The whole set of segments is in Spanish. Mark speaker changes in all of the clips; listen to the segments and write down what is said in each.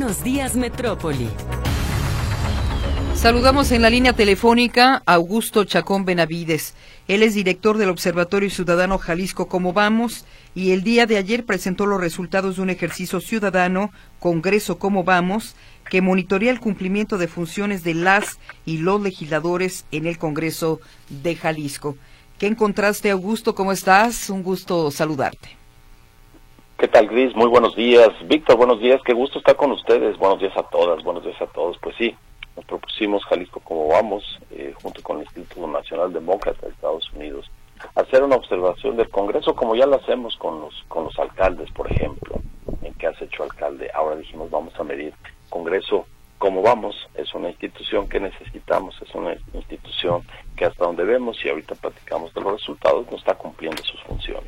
Speaker 1: Buenos Días, Metrópoli.
Speaker 2: Saludamos en la línea telefónica a Augusto Chacón Benavides. Él es director del Observatorio Ciudadano Jalisco Cómo Vamos y el día de ayer presentó los resultados de un ejercicio ciudadano, Congreso Cómo Vamos, que monitorea el cumplimiento de funciones de las y los legisladores en el Congreso de Jalisco. ¿Qué encontraste, Augusto? ¿Cómo estás? Un gusto saludarte.
Speaker 3: ¿Qué tal, Gris? Muy buenos días. Víctor, buenos días. Qué gusto estar con ustedes. Buenos días a todas, buenos días a todos. Pues sí, nos propusimos Jalisco Cómo Vamos, junto con el Instituto Nacional Demócrata de Estados Unidos, hacer una observación del Congreso como ya lo hacemos con los alcaldes, por ejemplo. ¿En qué has hecho, alcalde? Ahora dijimos, vamos a medir Congreso Cómo Vamos. Es una institución que necesitamos, es una institución que hasta donde vemos, y ahorita platicamos de los resultados, no está cumpliendo sus funciones.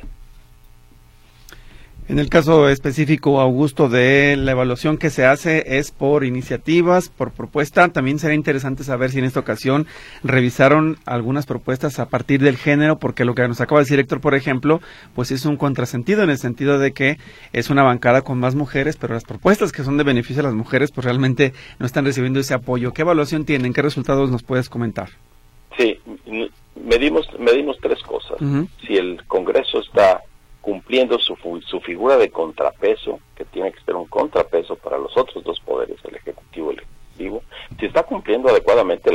Speaker 4: En el caso específico, Augusto, de la evaluación que se hace es por iniciativas, por propuesta. También será interesante saber si en esta ocasión revisaron algunas propuestas a partir del género, porque lo que nos acaba de decir Héctor, por ejemplo, pues es un contrasentido en el sentido de que es una bancada con más mujeres, pero las propuestas que son de beneficio a las mujeres, pues realmente no están recibiendo ese apoyo. ¿Qué evaluación tienen? ¿Qué resultados nos puedes comentar?
Speaker 3: Sí, medimos tres cosas.
Speaker 4: Uh-huh. Si
Speaker 3: el Congreso está cumpliendo su figura de contrapeso, que tiene que ser un contrapeso para los otros dos poderes, el Ejecutivo y el Legislativo, si está cumpliendo adecuadamente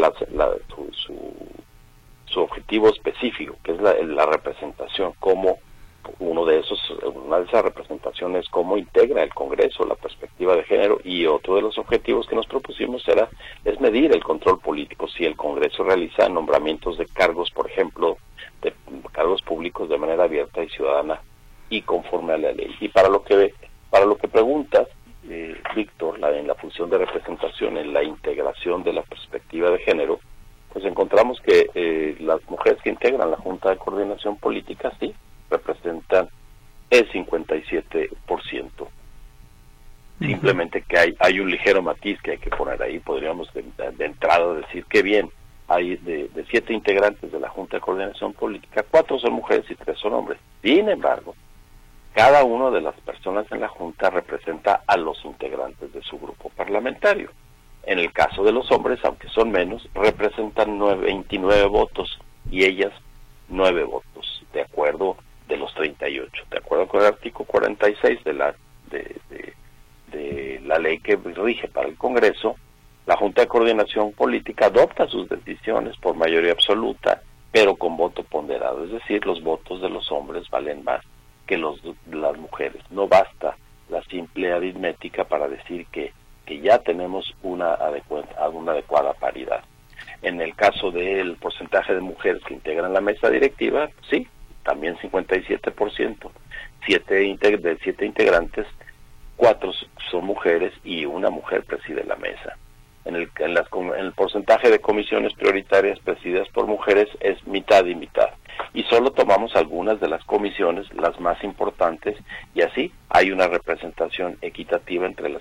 Speaker 3: su objetivo específico, que es la representación, como una de esas representaciones, cómo integra el Congreso la perspectiva de género, y otro de los objetivos que nos propusimos es medir el control político, si el Congreso realiza nombramientos de cargos, por ejemplo, de cargos públicos de manera abierta y ciudadana, y conforme a la ley. Y para lo que preguntas, Víctor, en la función de representación, en la integración de la perspectiva de género, pues encontramos que las mujeres que integran la Junta de Coordinación Política, sí, representan el 57%. Simplemente que hay un ligero matiz que hay que poner ahí. Podríamos de entrada decir que bien, hay de 7 integrantes de la Junta de Coordinación Política, 4 son mujeres y 3 son hombres. Sin embargo, cada una de las personas en la Junta representa a los integrantes de su grupo parlamentario. En el caso de los hombres, aunque son menos, representan 29 votos y ellas 9 votos, de acuerdo de los 38, de acuerdo con el artículo 46 de la ley que rige para el Congreso. La Junta de Coordinación Política adopta sus decisiones por mayoría absoluta, pero con voto ponderado, es decir, los votos de los hombres valen más que las mujeres. No basta la simple aritmética para decir que ya tenemos una adecuada paridad. En el caso del porcentaje de mujeres que integran la mesa directiva, sí, también 57%. De 7 integrantes, 4 son mujeres y una mujer preside la mesa. En el porcentaje de comisiones prioritarias presididas por mujeres es mitad y mitad. Y solo tomamos algunas de las comisiones, las más importantes, y así hay una representación equitativa entre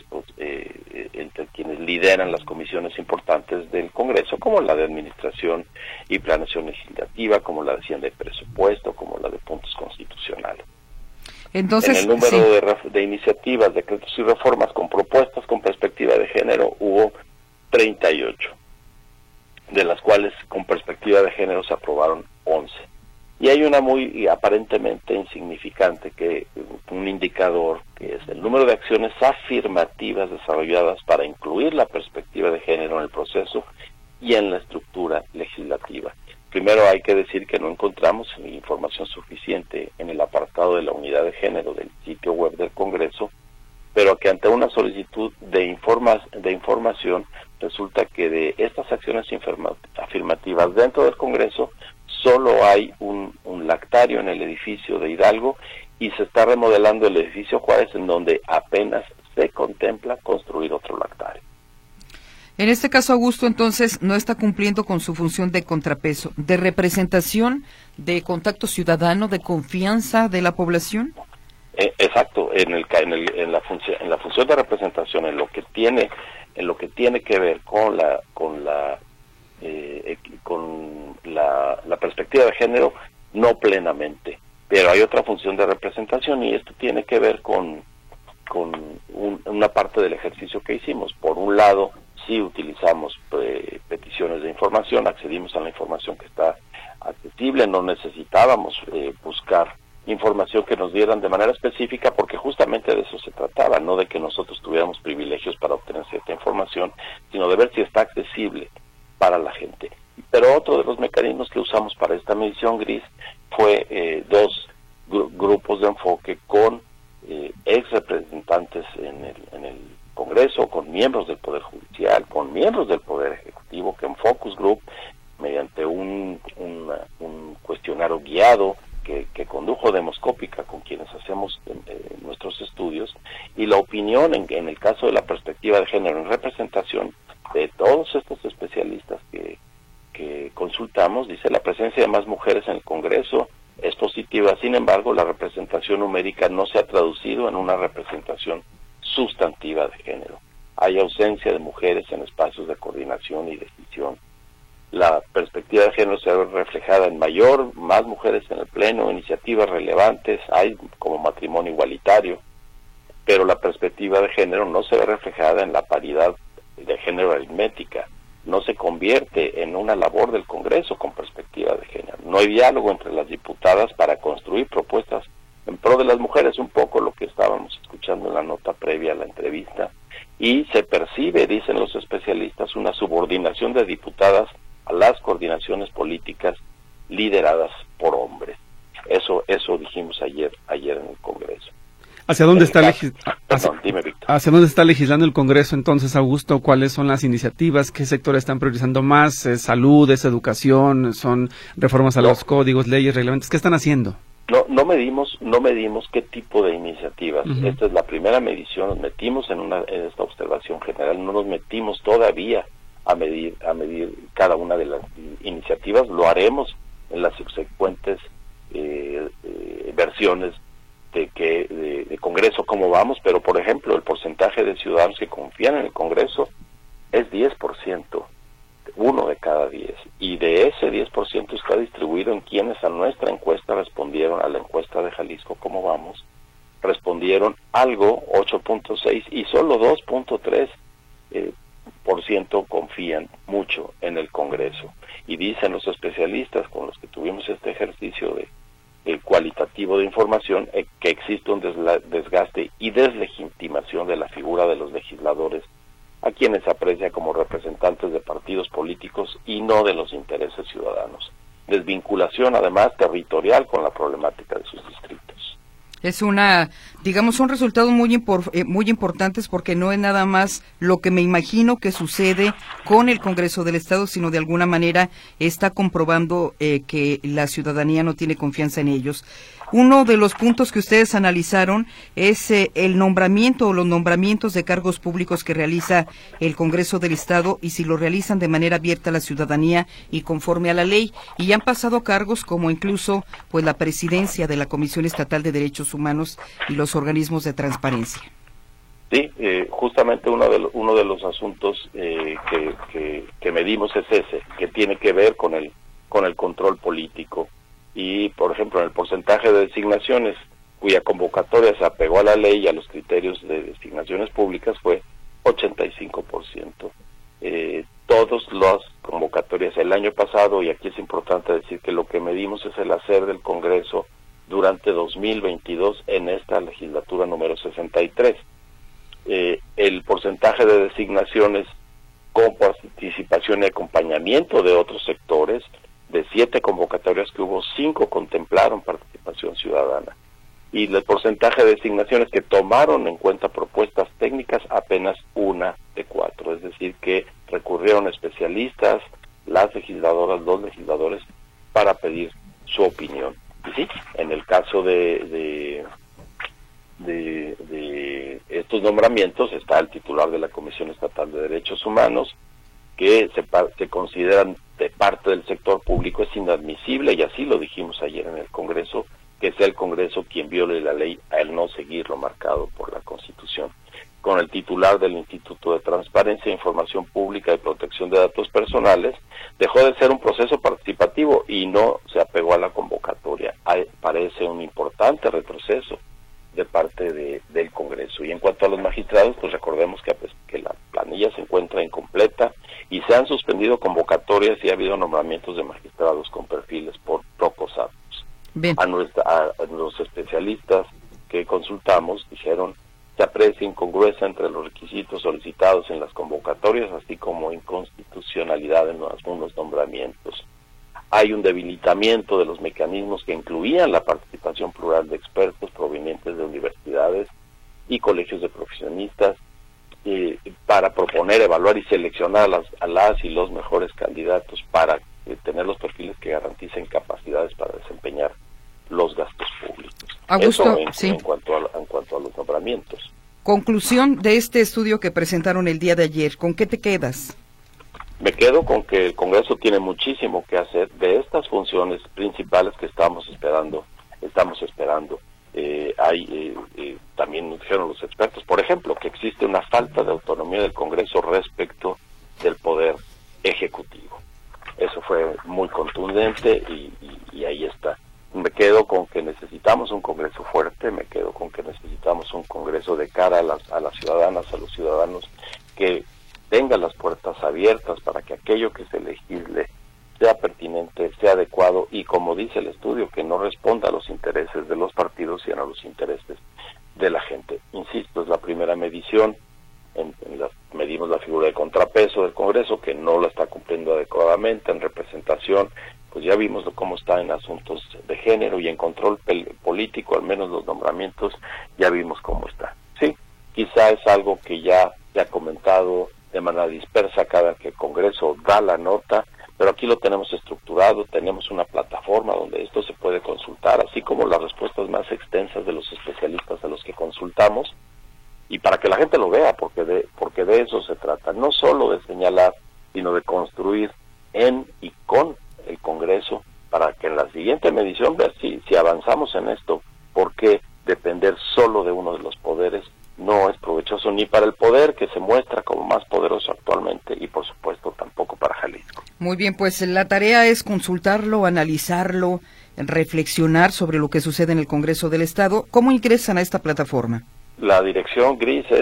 Speaker 3: quienes lideran las comisiones importantes del Congreso, como la de Administración y Planeación Legislativa, como la de Hacienda y Presupuesto, como la de Puntos Constitucionales.
Speaker 2: Entonces,
Speaker 3: en el número de iniciativas, decretos y reformas con propuestas con perspectiva de género hubo 38, de las cuales con perspectiva de género se aprobaron 11. Y hay una muy aparentemente insignificante, un indicador, que es el número de acciones afirmativas desarrolladas para incluir la perspectiva de género en el proceso y en la estructura legislativa. Primero hay que decir que no encontramos información suficiente en el apartado de la unidad de género del sitio web del Congreso, pero que ante una solicitud de información resulta que de estas acciones afirmativas dentro del Congreso solo hay un lactario en el edificio de Hidalgo y se está remodelando el edificio Juárez, en donde apenas se contempla construir otro lactario.
Speaker 2: En este caso, Augusto, entonces, no está cumpliendo con su función de contrapeso, de representación, de contacto ciudadano, de confianza de la población.
Speaker 3: Exacto, en la función de representación, en lo que tiene que ver con la perspectiva de género, no plenamente, pero hay otra función de representación, y esto tiene que ver con una parte del ejercicio que hicimos. Por un lado, sí utilizamos peticiones de información, accedimos a la información que está accesible, no necesitábamos buscar información que nos dieran de manera específica, porque justamente de eso se trataba, no de que nosotros tuviéramos privilegios para obtener cierta información, sino de ver si está accesible para la gente. Pero otro de los mecanismos que usamos para esta medición gris fue dos grupos de enfoque con ex representantes en el Congreso, con miembros del Poder Judicial, con miembros del Poder Ejecutivo, que en Focus Group, mediante un cuestionario guiado que condujo Demoscópica, con quienes hacemos nuestros estudios, y la opinión en el caso de la perspectiva de género en representación de todos estos especialistas que consultamos, dice: la presencia de más mujeres en el Congreso es positiva, sin embargo la representación numérica no se ha traducido en una representación sustantiva de género. Hay ausencia de mujeres en espacios de coordinación y decisión. La perspectiva de género se ve reflejada en más mujeres en el Pleno, iniciativas relevantes, hay como matrimonio igualitario, pero la perspectiva de género no se ve reflejada en la paridad de género aritmética, no se convierte en una labor del Congreso con perspectiva de género. No hay diálogo entre las diputadas para construir propuestas en pro de las mujeres, un poco lo que estábamos escuchando en la nota previa a la entrevista, y se percibe, dicen los especialistas, una subordinación de diputadas a las coordinaciones políticas lideradas por hombres. Eso dijimos ayer en el Congreso.
Speaker 4: ¿Hacia dónde está
Speaker 3: dime, Víctor.
Speaker 4: ¿Hacia dónde está legislando el Congreso entonces, Augusto? ¿Cuáles son las iniciativas? ¿Qué sectores están priorizando más? ¿Es salud? ¿Es educación? ¿Son reformas a los códigos, leyes, reglamentos? ¿Qué están haciendo?
Speaker 3: No medimos qué tipo de iniciativas. Uh-huh. Esta es la primera medición. Nos metimos en esta observación general. No nos metimos todavía a medir cada una de las iniciativas. Lo haremos en las subsecuentes versiones de Congreso, cómo vamos, pero por ejemplo el porcentaje de ciudadanos que confían en el Congreso es 10%, 1 de cada 10, y de ese 10% está distribuido en quienes a nuestra encuesta respondieron, a la encuesta de Jalisco, cómo vamos, respondieron algo, 8.6, y solo 2.3% confían mucho en el Congreso. Y dicen los especialistas con los que tuvimos este ejercicio de cualitativo de información, que existe un desgaste y deslegitimación de la figura de los legisladores, a quienes se aprecia como representantes de partidos políticos y no de los intereses ciudadanos. Desvinculación, además, territorial con la problemática de sus distritos.
Speaker 2: Es son resultados muy importantes, porque no es nada más lo que me imagino que sucede con el Congreso del Estado, sino de alguna manera está comprobando que la ciudadanía no tiene confianza en ellos. Uno de los puntos que ustedes analizaron es el nombramiento o los nombramientos de cargos públicos que realiza el Congreso del Estado, y si lo realizan de manera abierta a la ciudadanía y conforme a la ley. Y han pasado cargos como incluso la presidencia de la Comisión Estatal de Derechos Humanos y los organismos de transparencia.
Speaker 3: Sí, justamente uno de los asuntos que medimos es ese, que tiene que ver con el control político. Y, por ejemplo, en el porcentaje de designaciones cuya convocatoria se apegó a la ley y a los criterios de designaciones públicas fue 85%. Todas las convocatorias el año pasado, y aquí es importante decir que lo que medimos es el hacer del Congreso durante 2022 en esta legislatura número 63. El porcentaje de designaciones con participación y acompañamiento de otros sectores, de 7 convocatorias que hubo, 5 contemplaron participación ciudadana. Y el porcentaje de designaciones que tomaron en cuenta propuestas técnicas, apenas 1 de 4. Es decir, que recurrieron especialistas, las legisladoras, los legisladores, para pedir su opinión. Y sí, en el caso de estos nombramientos está el titular de la Comisión Estatal de Derechos Humanos, que se consideran de parte del sector público. Es inadmisible, y así lo dijimos ayer en el Congreso, que sea el Congreso quien viole la ley al no seguir lo marcado por la Constitución. Con el titular del Instituto de Transparencia, Información Pública y Protección de Datos Personales, dejó de ser un proceso participativo y no se apegó a la convocatoria. Parece un importante retroceso de parte del Congreso. Y en cuanto a los magistrados, pues recordemos que la planilla se encuentra incompleta y se han suspendido convocatorias y ha habido nombramientos de magistrados con perfiles poco aptos. A los especialistas que consultamos dijeron se aprecia incongruencia entre los requisitos solicitados en las convocatorias, así como inconstitucionalidad en algunos nombramientos. Hay un debilitamiento de los mecanismos que incluían la participación plural de expertos provenientes de universidades y colegios de profesionistas para proponer, evaluar y seleccionar a las y los mejores candidatos para tener los perfiles que garanticen capacidades para desempeñar los gastos públicos.
Speaker 2: Augusto,
Speaker 3: Eso en cuanto a los nombramientos.
Speaker 2: Conclusión de este estudio que presentaron el día de ayer, ¿con qué te quedas?
Speaker 3: Me quedo con que el Congreso tiene muchísimo que hacer de estas funciones principales que estamos esperando. También nos dijeron los expertos, por ejemplo, que existe una falta de autonomía del Congreso respecto del poder ejecutivo. Eso fue muy contundente y ahí está. Me quedo con que necesitamos un Congreso fuerte, me quedo con que necesitamos un Congreso de cara a las ciudadanas, a los ciudadanos, que tenga las puertas abiertas para que aquello que se legisle sea pertinente, sea adecuado y, como dice el estudio, que no responda a los intereses de los partidos, sino a los intereses de la gente. Insisto, es la primera medición, medimos la figura de contrapeso del Congreso, que no la está cumpliendo adecuadamente en representación, pues ya vimos cómo está en asuntos de género y en control político, al menos los nombramientos, ya vimos cómo está. Sí, quizá es algo que ya se ha comentado de manera dispersa cada que el Congreso da la nota, pero aquí lo tenemos estructurado, tenemos una plataforma donde esto se puede consultar, así como las respuestas más extensas de los especialistas a los que consultamos, y para que la gente lo vea, porque de eso se trata, no solo de señalar, sino de construir en y con el Congreso, para que en la siguiente medición vea si avanzamos en esto, porque depender solo de uno de los poderes no es provechoso ni para el poder que se muestra como más poderoso actualmente y por supuesto tampoco para Jalisco.
Speaker 2: Muy bien, pues la tarea es consultarlo, analizarlo, reflexionar sobre lo que sucede en el Congreso del Estado. ¿Cómo ingresan a esta plataforma?
Speaker 3: La dirección gris es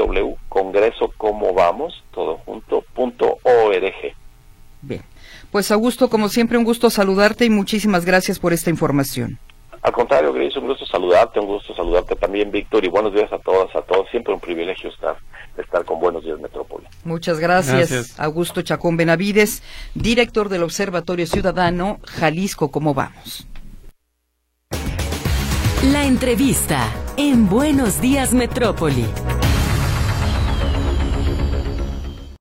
Speaker 3: www.congresocomobamos.org.
Speaker 2: Bien, pues Augusto, como siempre, un gusto saludarte y muchísimas gracias por esta información.
Speaker 3: Al contrario, Gris, un gusto saludarte también, Víctor, y buenos días a todas, a todos. Siempre un privilegio estar con Buenos Días Metrópoli.
Speaker 2: Muchas gracias. Augusto Chacón Benavides, director del Observatorio Ciudadano Jalisco, ¿cómo vamos?
Speaker 1: La entrevista en Buenos Días Metrópoli.